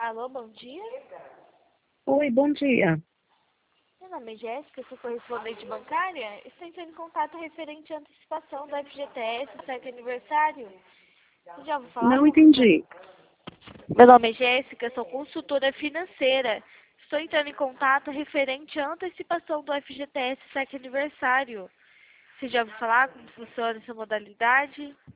Alô, bom dia. Oi, bom dia. Meu nome é Jéssica, sou correspondente bancária. Estou entrando em contato referente à antecipação do FGTS, certo aniversário. Você já ouviu falar Não como funciona? entendi. Meu nome é Jéssica, sou consultora financeira. Estou entrando em contato referente à antecipação do FGTS, certo aniversário. Você já ouviu falar como funciona essa modalidade?